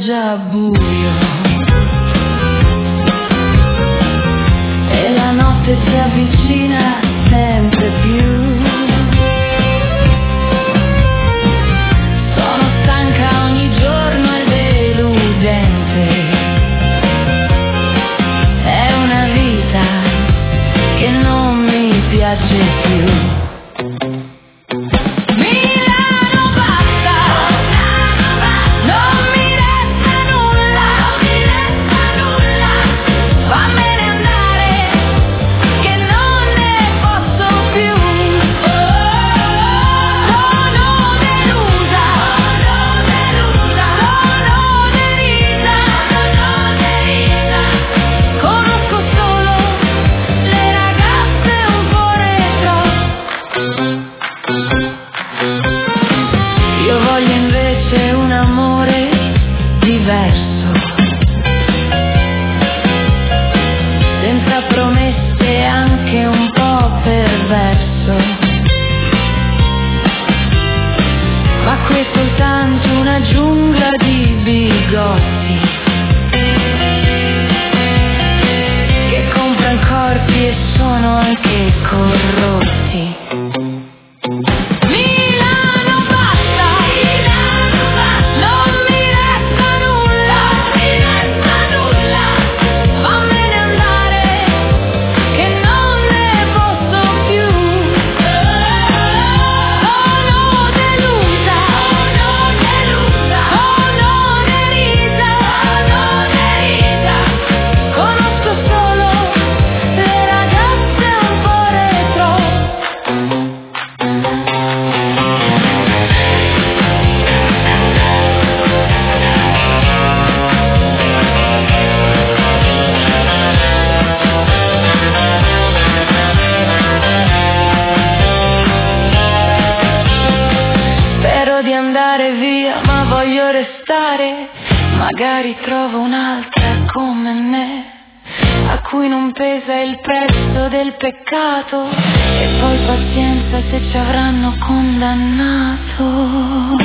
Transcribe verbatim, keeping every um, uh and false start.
già buio e la notte si avvicina sempre più. Sono stanca ogni giorno e deludente, è una vita che non mi piace più. Magari trovo un'altra come me, a cui non pesa il prezzo del peccato, e poi pazienza se ci avranno condannato.